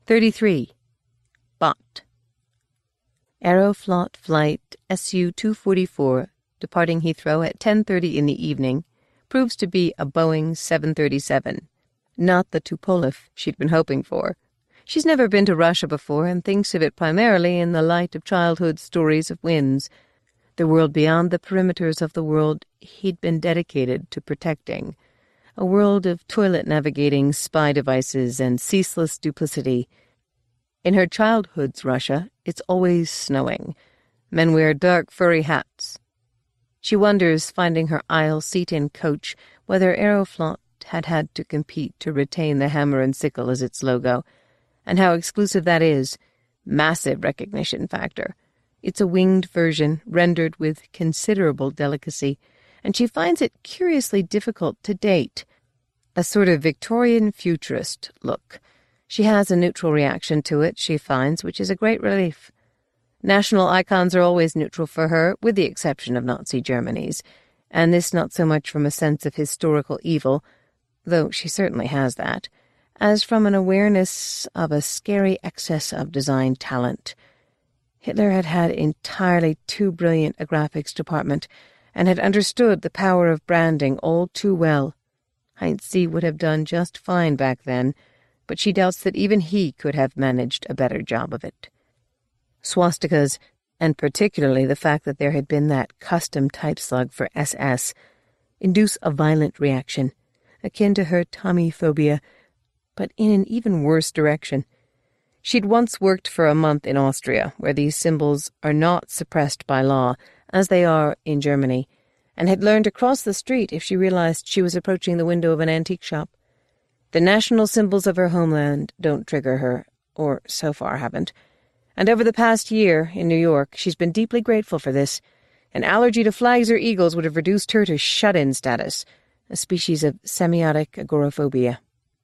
33. Bot. Aeroflot Flight SU-244, departing Heathrow at 10:30 in the evening, proves to be a Boeing 737, not the Tupolev she'd been hoping for. She's never been to Russia before and thinks of it primarily in the light of childhood stories of winds, the world beyond the perimeters of the world he'd been dedicated to protecting, a world of toilet navigating spy devices and ceaseless duplicity. In her childhood's Russia, it's always snowing. Men wear dark furry hats. She wonders, finding her aisle seat in coach, whether Aeroflot had to compete to retain the hammer and sickle as its logo, and how exclusive that is. Massive recognition factor. It's a winged version, rendered with considerable delicacy, and she finds it curiously difficult to date. A sort of Victorian futurist look. She has a neutral reaction to it, she finds, which is a great relief. National icons are always neutral for her, with the exception of Nazi Germany's, and this not so much from a sense of historical evil, though she certainly has that, as from an awareness of a scary excess of design talent. Hitler had entirely too brilliant a graphics department, and had understood the power of branding all too well. Heinz would have done just fine back then, but she doubts that even he could have managed a better job of it. Swastikas, and particularly the fact that there had been that custom type slug for SS, induce a violent reaction, akin to her Tommy phobia, but in an even worse direction. She'd once worked for a month in Austria, where these symbols are not suppressed by law, as they are in Germany, and had learned to cross the street if she realized she was approaching the window of an antique shop. The national symbols of her homeland don't trigger her, or so far haven't, and over the past year in New York she's been deeply grateful for this. An allergy to flags or eagles would have reduced her to shut-in status, a species of semiotic agoraphobia.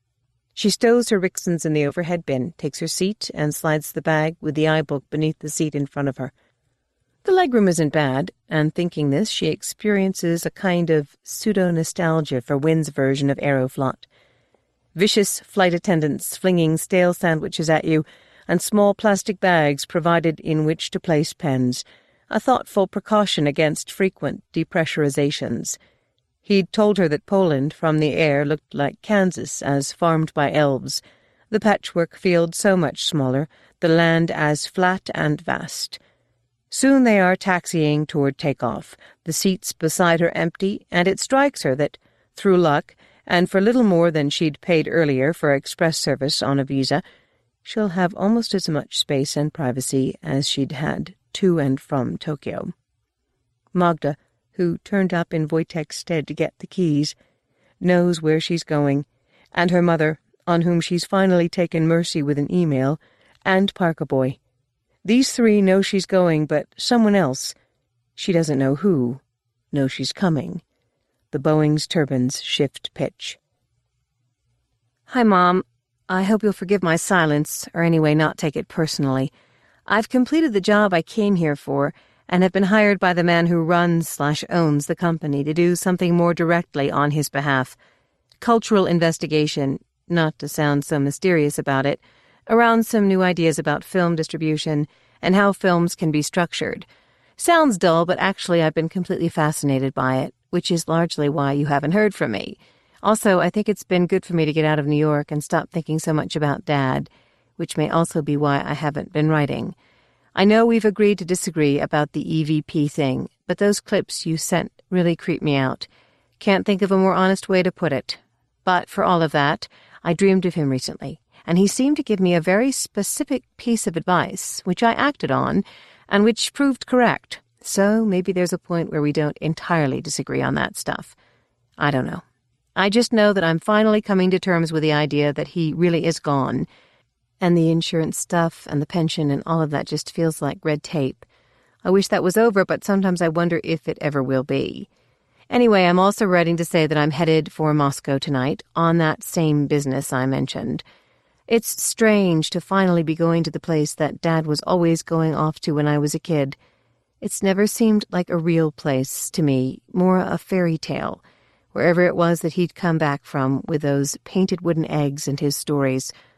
She stows her Rixons in the overhead bin, takes her seat, and slides the bag with the iBook beneath the seat in front of her. The legroom isn't bad, and thinking this, she experiences a kind of pseudo-nostalgia for Wynn's version of Aeroflot. Vicious flight attendants flinging stale sandwiches at you, and small plastic bags provided in which to place pens, a thoughtful precaution against frequent depressurizations. He'd told her that Poland from the air looked like Kansas as farmed by elves, the patchwork field so much smaller, the land as flat and vast. Soon they are taxiing toward takeoff, the seats beside her empty, and it strikes her that, through luck, and for little more than she'd paid earlier for express service on a visa, she'll have almost as much space and privacy as she'd had to and from Tokyo. Magda, who turned up in Wojtek's stead to get the keys, knows where she's going, and her mother, on whom she's finally taken mercy with an email, and Parker Boy. These three know she's going, but someone else, she doesn't know who, knows she's coming. The Boeing's turbines shift pitch. "Hi, Mom. I hope you'll forgive my silence, or anyway not take it personally. I've completed the job I came here for, and have been hired by the man who runs/owns the company to do something more directly on his behalf. Cultural investigation, not to sound so mysterious about it, around some new ideas about film distribution and how films can be structured. Sounds dull, but actually I've been completely fascinated by it, which is largely why you haven't heard from me. Also, I think it's been good for me to get out of New York and stop thinking so much about Dad, which may also be why I haven't been writing. I know we've agreed to disagree about the EVP thing, but those clips you sent really creep me out. Can't think of a more honest way to put it. But for all of that, I dreamed of him recently, and he seemed to give me a very specific piece of advice, which I acted on, and which proved correct. So maybe there's a point where we don't entirely disagree on that stuff. I don't know. I just know that I'm finally coming to terms with the idea that he really is gone, and the insurance stuff and the pension and all of that just feels like red tape. I wish that was over, but sometimes I wonder if it ever will be. Anyway, I'm also writing to say that I'm headed for Moscow tonight on that same business I mentioned. It's strange to finally be going to the place that Dad was always going off to when I was a kid. It's never seemed like a real place to me, more a fairy tale, wherever it was that he'd come back from with those painted wooden eggs and his stories.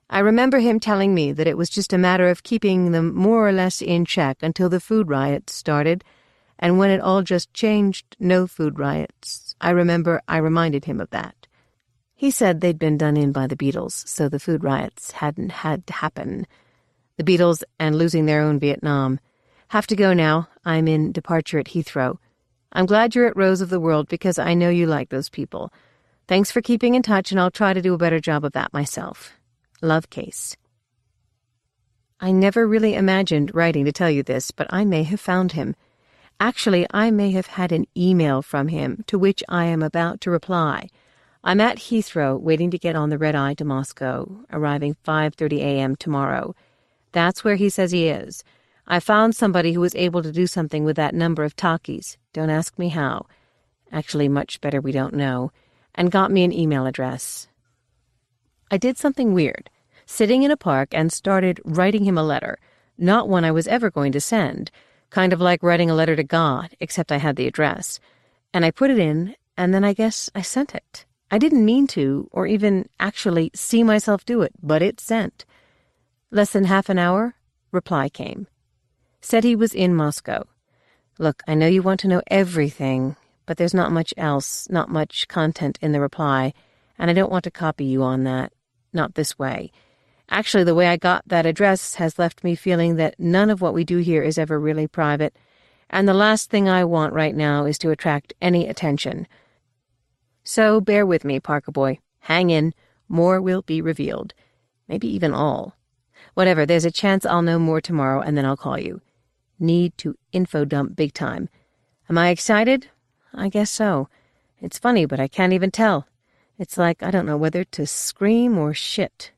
I remember him telling me that it was just a matter of keeping them more or less in check until the food riots started, and when it all just changed, no food riots. I remember I reminded him of that. He said they'd been done in by the Beatles, so the food riots hadn't had to happen. The Beatles and losing their own Vietnam. Have to go now. I'm in departure at Heathrow. I'm glad you're at Rose of the World because I know you like those people. Thanks for keeping in touch, and I'll try to do a better job of that myself. Love, Case. I never really imagined writing to tell you this, but I may have found him. Actually, I may have had an email from him to which I am about to reply. I'm at Heathrow waiting to get on the red-eye to Moscow, arriving 5:30 a.m. tomorrow. That's where he says he is. I found somebody who was able to do something with that number of talkies. Don't ask me how. Actually, much better we don't know. And got me an email address. I did something weird, sitting in a park and started writing him a letter, not one I was ever going to send, kind of like writing a letter to God, except I had the address. And I put it in, and then I guess I sent it. I didn't mean to, or even actually see myself do it, but it sent. Less than half an hour, reply came. Said he was in Moscow. Look, I know you want to know everything, but there's not much else, not much content in the reply, and I don't want to copy you on that. Not this way. Actually, the way I got that address has left me feeling that none of what we do here is ever really private, and the last thing I want right now is to attract any attention. So bear with me, Parker boy. Hang in. More will be revealed. Maybe even all. Whatever, there's a chance I'll know more tomorrow, and then I'll call you. Need to info dump big time. Am I excited? I guess so. It's funny, but I can't even tell. It's like I don't know whether to scream or shit.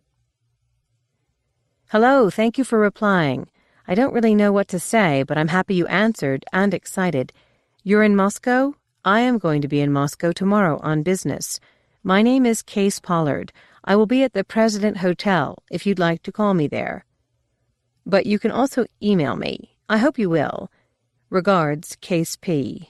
Hello, thank you for replying. I don't really know what to say, but I'm happy you answered and excited. You're in Moscow? I am going to be in Moscow tomorrow on business. My name is Case Pollard. I will be at the President Hotel if you'd like to call me there. But you can also email me. I hope you will. Regards, Case P.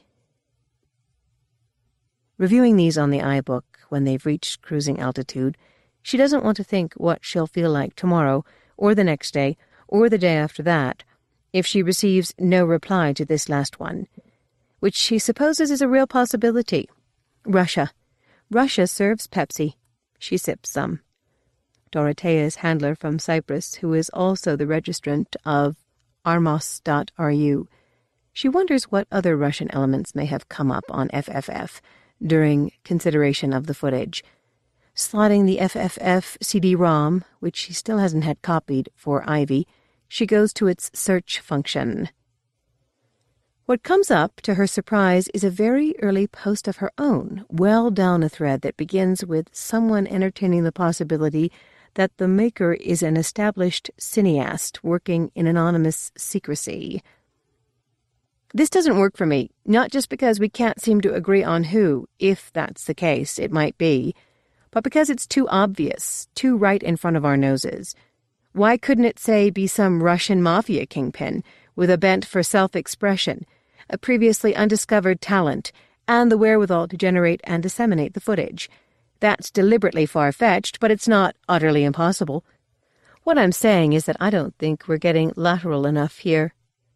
Reviewing these on the iBook when they've reached cruising altitude, she doesn't want to think what she'll feel like tomorrow, or the next day, or the day after that, if she receives no reply to this last one, which she supposes is a real possibility. Russia. Russia serves Pepsi. She sips some. Dorothea's handler from Cyprus, who is also the registrant of armos.ru. She wonders what other Russian elements may have come up on FFF during consideration of the footage. Slotting the FFF CD-ROM, which she still hasn't had copied for Ivy, she goes to its search function. What comes up, to her surprise, is a very early post of her own, well down a thread that begins with someone entertaining the possibility that the maker is an established cineast working in anonymous secrecy. This doesn't work for me, not just because we can't seem to agree on who, if that's the case, it might be, but because it's too obvious, too right in front of our noses. Why couldn't it, say, be some Russian mafia kingpin with a bent for self-expression, a previously undiscovered talent, and the wherewithal to generate and disseminate the footage? That's deliberately far-fetched, but it's not utterly impossible. What I'm saying is that I don't think we're getting lateral enough here.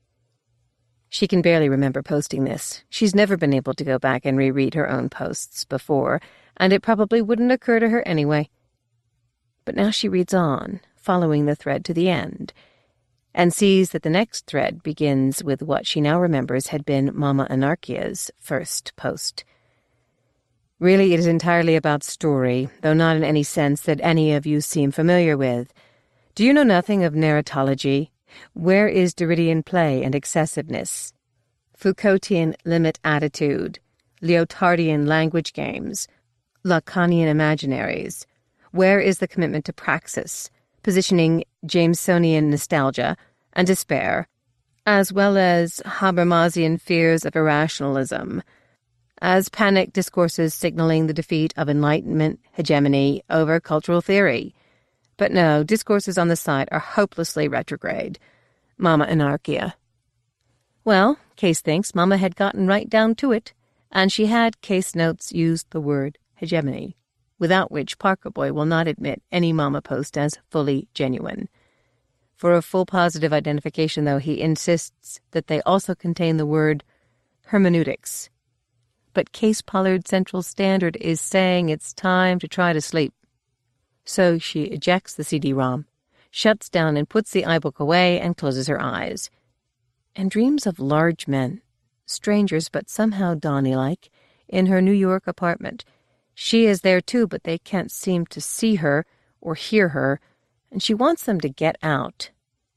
She can barely remember posting this. She's never been able to go back and reread her own posts before, and it probably wouldn't occur to her anyway. But now she reads on, following the thread to the end, and sees that the next thread begins with what she now remembers had been Mama Anarchia's first post. Really, it is entirely about story, though not in any sense that any of you seem familiar with. Do you know nothing of narratology? Where is Derridian play and excessiveness? Foucaultian limit attitude? Lyotardian language games? Lacanian imaginaries? Where is the commitment to praxis, positioning Jamesonian nostalgia and despair, as well as Habermasian fears of irrationalism, as panic discourses signaling the defeat of Enlightenment hegemony over cultural theory? But no, discourses on the site are hopelessly retrograde. Mama Anarchia. Well, Case thinks Mama had gotten right down to it, and she had, Case notes, used the word hegemony. without which Parker Boy will not admit any mama post as fully genuine. For a full positive identification, though, he insists that they also contain the word hermeneutics. But Case Pollard Central Standard is saying it's time to try to sleep. So she ejects the CD-ROM, shuts down and puts the iBook away and closes her eyes, and dreams of large men, strangers but somehow Donnie-like, in her New York apartment. She is there too, but they can't seem to see her or hear her, and she wants them to get out.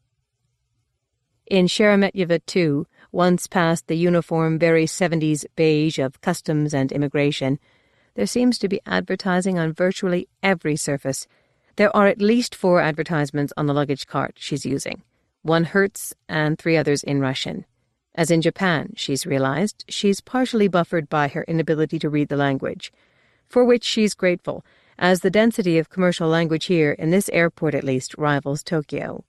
In Sheremetyevo, too, once past the uniform, very 70s beige of customs and immigration, there seems to be advertising on virtually every surface. There are at least 4 advertisements on the luggage cart she's using, 1 Hertz and 3 others in Russian. As in Japan, she's realized, she's partially buffered by her inability to read the language, for which she's grateful, as the density of commercial language here, in this airport at least, rivals Tokyo.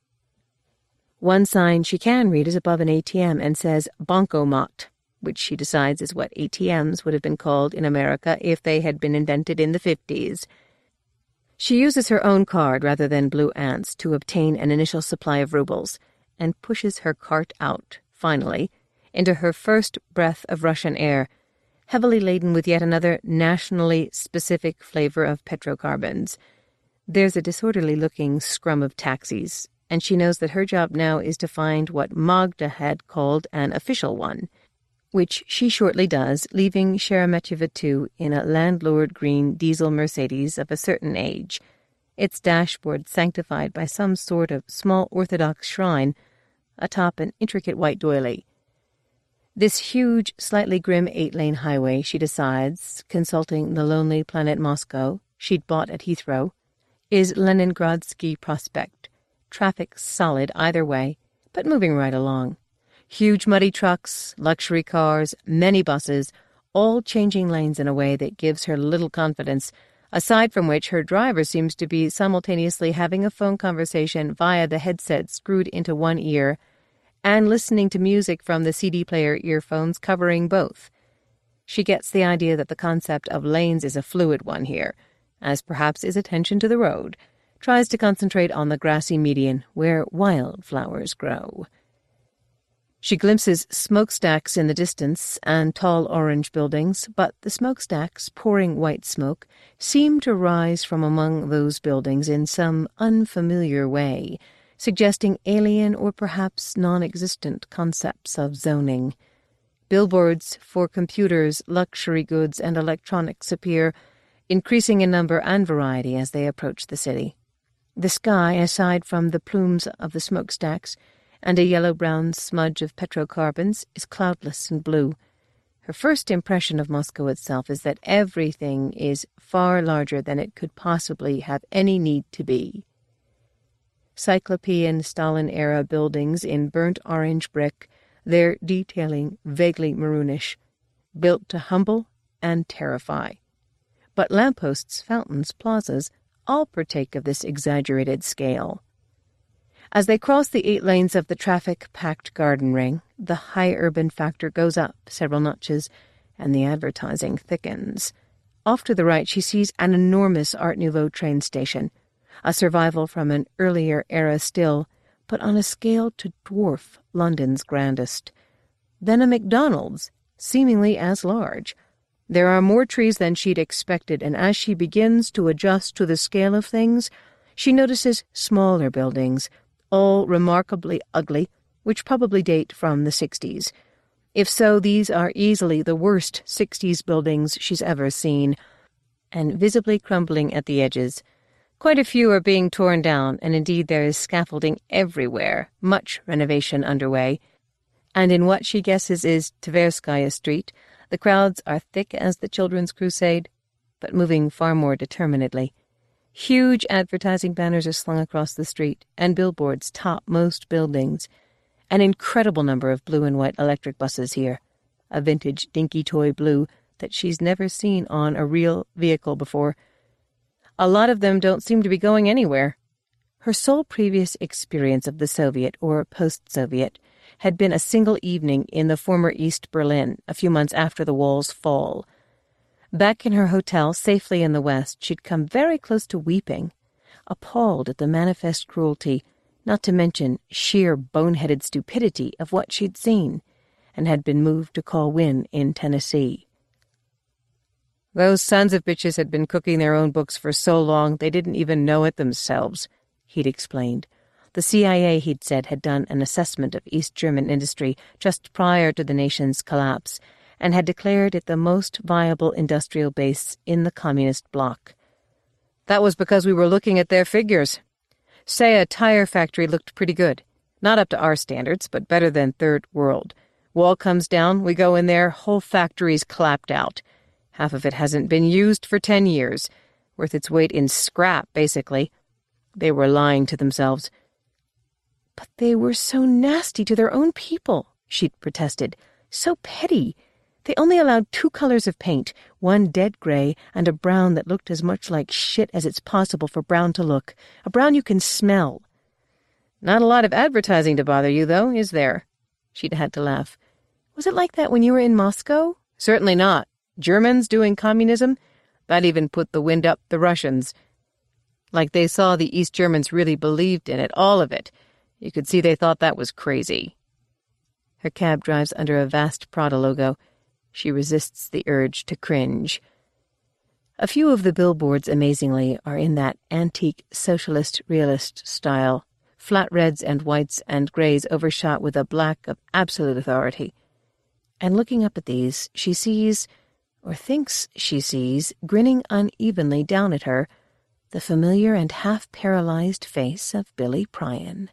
One sign she can read is above an ATM and says Bankomat, which she decides is what ATMs would have been called in America if they had been invented in the 50s. She uses her own card rather than Blue Ant's to obtain an initial supply of rubles, and pushes her cart out, finally, into her first breath of Russian air, heavily laden with yet another nationally specific flavor of petrocarbons. There's a disorderly-looking scrum of taxis, and she knows that her job now is to find what Magda had called an official one, which she shortly does, leaving Sheremetyevo 2 in a landlord green diesel Mercedes of a certain age, its dashboard sanctified by some sort of small Orthodox shrine atop an intricate white doily. This huge, slightly grim 8-lane highway, she decides, consulting the lonely Planet Moscow she'd bought at Heathrow, is Leningradsky Prospect. Traffic solid either way, but moving right along. Huge muddy trucks, luxury cars, many buses, all changing lanes in a way that gives her little confidence, aside from which her driver seems to be simultaneously having a phone conversation via the headset screwed into one ear and listening to music from the CD player earphones covering both. She gets the idea that the concept of lanes is a fluid one here, as perhaps is attention to the road, tries to concentrate on the grassy median where wildflowers grow. She glimpses smokestacks in the distance and tall orange buildings, but the smokestacks, pouring white smoke, seem to rise from among those buildings in some unfamiliar way, suggesting alien or perhaps non-existent concepts of zoning. Billboards for computers, luxury goods, and electronics appear, increasing in number and variety as they approach the city. The sky, aside from the plumes of the smokestacks and a yellow-brown smudge of petrocarbons, is cloudless and blue. Her first impression of Moscow itself is that everything is far larger than it could possibly have any need to be. Cyclopean Stalin-era buildings in burnt orange brick, their detailing vaguely maroonish, built to humble and terrify. But lampposts, fountains, plazas, all partake of this exaggerated scale. As they cross the 8 lanes of the traffic-packed garden ring, the high urban factor goes up several notches, and the advertising thickens. Off to the right she sees an enormous Art Nouveau train station, a survival from an earlier era still, but on a scale to dwarf London's grandest. Then a McDonald's, seemingly as large. There are more trees than she'd expected, and as she begins to adjust to the scale of things, she notices smaller buildings, all remarkably ugly, which probably date from the 60s. If so, these are easily the worst 60s buildings she's ever seen, and visibly crumbling at the edges. Quite a few are being torn down, and indeed there is scaffolding everywhere, much renovation underway. And in what she guesses is Tverskaya Street, the crowds are thick as the Children's Crusade, but moving far more determinedly. Huge advertising banners are slung across the street, and billboards top most buildings. An incredible number of blue and white electric buses here, a vintage dinky toy blue that she's never seen on a real vehicle before. A lot of them don't seem to be going anywhere. Her sole previous experience of the Soviet, or post-Soviet, had been a single evening in the former East Berlin, a few months after the wall's fall. Back in her hotel, safely in the West, she'd come very close to weeping, appalled at the manifest cruelty, not to mention sheer boneheaded stupidity of what she'd seen, and had been moved to call Wynne in Tennessee. Those sons of bitches had been cooking their own books for so long they didn't even know it themselves, he'd explained. The CIA, he'd said, had done an assessment of East German industry just prior to the nation's collapse and had declared it the most viable industrial base in the communist bloc. That was because we were looking at their figures. Say a tire factory looked pretty good. Not up to our standards, but better than third world. Wall comes down, we go in there, whole factory's clapped out. Half of it hasn't been used for 10 years. Worth its weight in scrap, basically. They were lying to themselves. But they were so nasty to their own people, she'd protested. So petty. They only allowed 2 colors of paint, one dead gray and a brown that looked as much like shit as it's possible for brown to look. A brown you can smell. Not a lot of advertising to bother you, though, is there? She'd had to laugh. Was it like that when you were in Moscow? Certainly not. Germans doing communism? That even put the wind up the Russians. Like they saw the East Germans really believed in it, all of it. You could see they thought that was crazy. Her cab drives under a vast Prada logo. She resists the urge to cringe. A few of the billboards, amazingly, are in that antique socialist realist style, flat reds and whites and grays overshot with a black of absolute authority. And looking up at these, she sees, or thinks she sees, grinning unevenly down at her, the familiar and half-paralyzed face of Billy Pryan.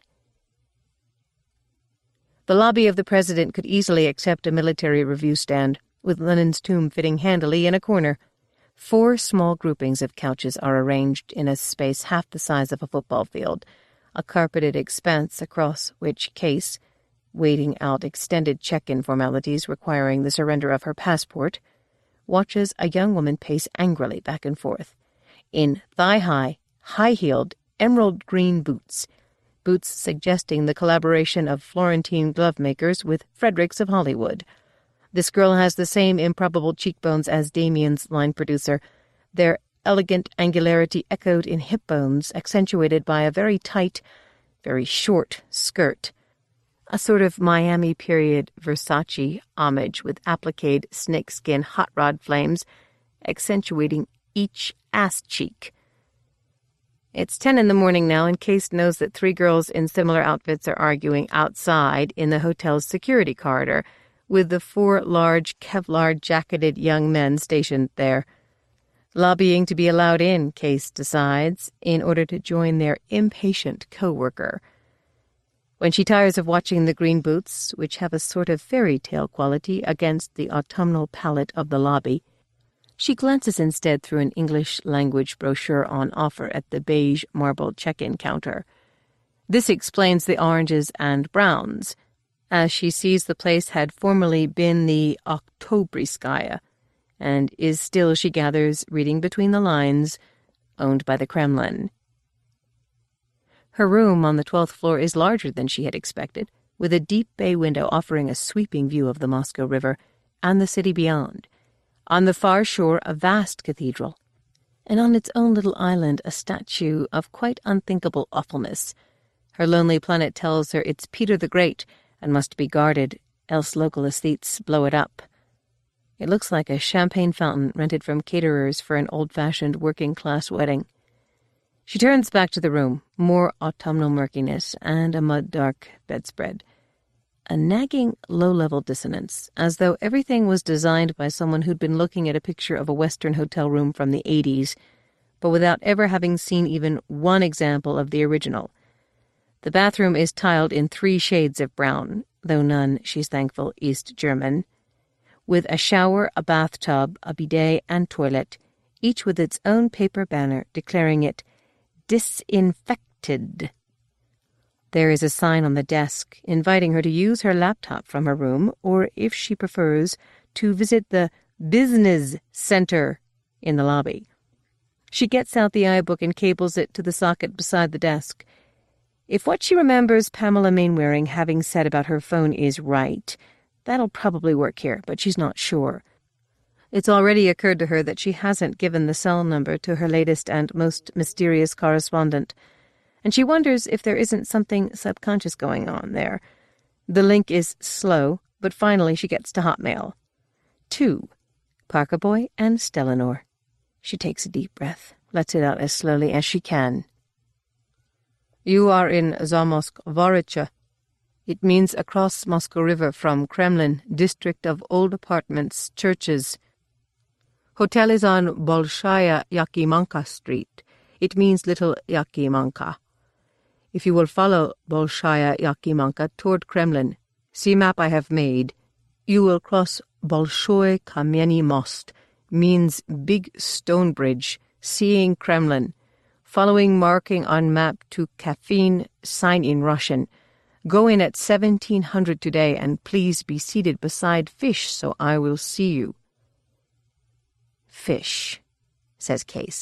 The lobby of the President could easily accept a military review stand, with Lenin's tomb fitting handily in a corner. 4 small groupings of couches are arranged in a space half the size of a football field, a carpeted expanse across which Case, waiting out extended check-in formalities requiring the surrender of her passport, watches a young woman pace angrily back and forth, in thigh-high, high-heeled, emerald-green boots suggesting the collaboration of Florentine glove-makers with Fredericks of Hollywood. This girl has the same improbable cheekbones as Damien's line producer, their elegant angularity echoed in hip bones, accentuated by a very tight, very short skirt. A sort of Miami period Versace homage with appliqued snakeskin hot rod flames, accentuating each ass cheek. It's 10 in the morning now, and Case knows that 3 girls in similar outfits are arguing outside in the hotel's security corridor, with the 4 large Kevlar-jacketed young men stationed there. Lobbying to be allowed in, Case decides, in order to join their impatient co-worker. When she tires of watching the green boots, which have a sort of fairy tale quality against the autumnal palette of the lobby, she glances instead through an English-language brochure on offer at the beige marble check-in counter. This explains the oranges and browns, as she sees the place had formerly been the Oktobriskaya, and is still, she gathers, reading between the lines, owned by the Kremlin. Her room on the 12th floor is larger than she had expected, with a deep bay window offering a sweeping view of the Moscow River and the city beyond. On the far shore, a vast cathedral, and on its own little island a statue of quite unthinkable awfulness. Her lonely planet tells her it's Peter the Great and must be guarded, else local aesthetes blow it up. It looks like a champagne fountain rented from caterers for an old-fashioned working-class wedding. She turns back to the room, more autumnal murkiness and a mud-dark bedspread. A nagging, low-level dissonance, as though everything was designed by someone who'd been looking at a picture of a Western hotel room from the 80s, but without ever having seen even one example of the original. The bathroom is tiled in 3 shades of brown, though none, she's thankful, East German, with a shower, a bathtub, a bidet, and toilet, each with its own paper banner declaring it disinfected. There is a sign on the desk inviting her to use her laptop from her room, or, if she prefers, to visit the Business Center in the lobby. She gets out the iBook and cables it to the socket beside the desk. If what she remembers Pamela Mainwaring having said about her phone is right, that'll probably work here, but she's not sure. It's already occurred to her that she hasn't given the cell number to her latest and most mysterious correspondent, and she wonders if there isn't something subconscious going on there. The link is slow, but finally she gets to Hotmail. 2. Parker Boy and Stellanor. She takes a deep breath, lets it out as slowly as she can. You are in Zamoskvoricha. It means across Moscow River from Kremlin, district of old apartments, churches. Hotel is on Bolshaya Yakimanka Street. It means Little Yakimanka. If you will follow Bolshaya Yakimanka toward Kremlin, see map I have made, you will cross Bolshoy Kameny Most, means big stone bridge, seeing Kremlin. Following marking on map to caffeine, sign in Russian. Go in at 1700 today and please be seated beside Fish so I will see you. Fish, says Case.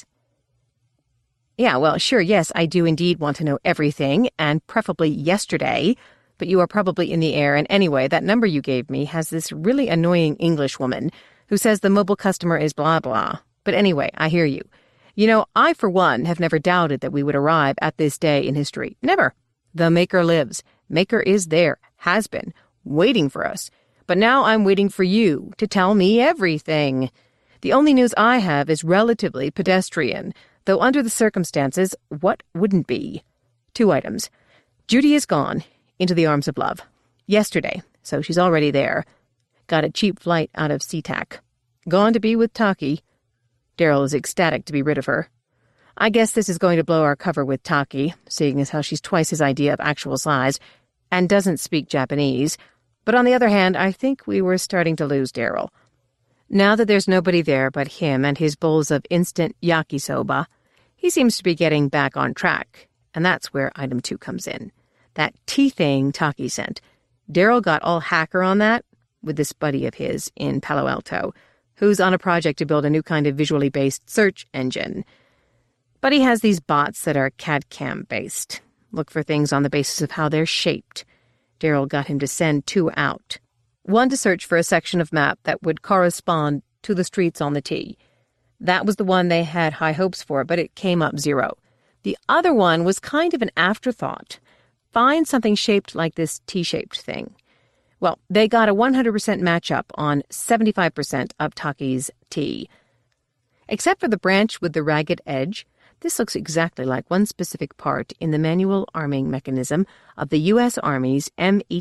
Yeah, well, sure, yes, I do indeed want to know everything, and preferably yesterday, but you are probably in the air, and anyway, that number you gave me has this really annoying English woman who says the mobile customer is blah blah. But anyway, I hear you. You know, I, for one, have never doubted that we would arrive at this day in history. Never. The Maker lives. Maker is there, has been, waiting for us. But now I'm waiting for you to tell me everything. The only news I have is relatively pedestrian, though under the circumstances, what wouldn't be? 2 items. Judy is gone, into the arms of love. Yesterday, so she's already there. Got a cheap flight out of SeaTac. Gone to be with Taki. Daryl is ecstatic to be rid of her. I guess this is going to blow our cover with Taki, seeing as how she's twice his idea of actual size, and doesn't speak Japanese. But on the other hand, I think we were starting to lose Daryl. Now that there's nobody there but him and his bowls of instant yakisoba, he seems to be getting back on track, and that's where item 2 comes in. That tea thing Taki sent. Daryl got all hacker on that with this buddy of his in Palo Alto, who's on a project to build a new kind of visually based search engine. But he has these bots that are CAD-CAM based. Look for things on the basis of how they're shaped. Daryl got him to send 2 out. One to search for a section of map that would correspond to the streets on the T. That was the one they had high hopes for, but it came up 0. The other one was kind of an afterthought. Find something shaped like this T-shaped thing. Well, they got a 100% matchup on 75% of Taki's T. Except for the branch with the ragged edge, this looks exactly like one specific part in the manual arming mechanism of the U.S. Army's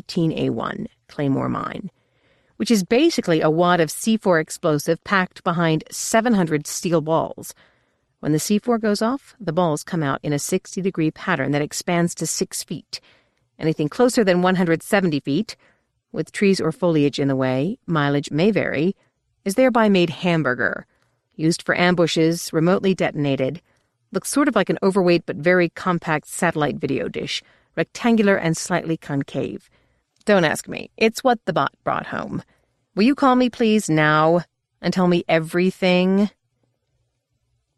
M18A1 Claymore mine, which is basically a wad of C4 explosive packed behind 700 steel balls. When the C4 goes off, the balls come out in a 60-degree pattern that expands to 6 feet. Anything closer than 170 feet, with trees or foliage in the way, mileage may vary, is thereby made hamburger, used for ambushes, remotely detonated, looks sort of like an overweight but very compact satellite video dish, rectangular and slightly concave. Don't ask me. It's what the bot brought home. Will you call me, please, now, and tell me everything?